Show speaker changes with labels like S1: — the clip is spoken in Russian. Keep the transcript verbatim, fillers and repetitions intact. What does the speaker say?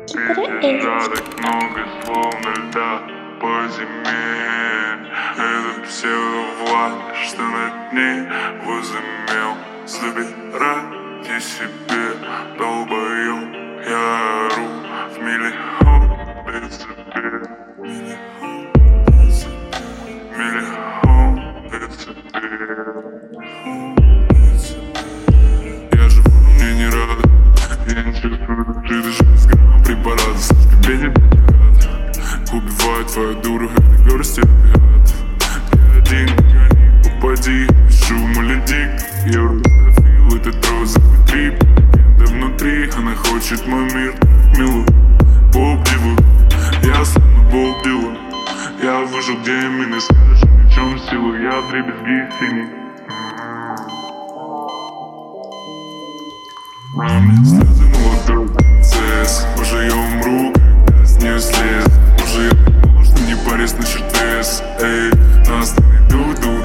S1: Жадок много, словно льда по зиме. Это псевдовлад, что над ней возымел. Забирайте себе, долбоёб, я ору в миллион децибел. Миллион децибел. Я живу, но мне не рада. Я не чувствую души, даже без грамма препарата. Слишком тебе не рад. Убивает твою дуру, это горсть опиатов. Я один, гони, попади, без шума ледик. Я простофил этот розовый трип. Легенда внутри, она хочет мой мир. Милую, Боб Дилан. Я словно Боб Дилан. Я выжил, где именно скажешь, в чем сила. Я вдребезги синий. Слезы молодой принцесс. Уже я умру, когда с нее слез. Уже я так понял, что не парюсь на черт вес. Эй, нас не найдут,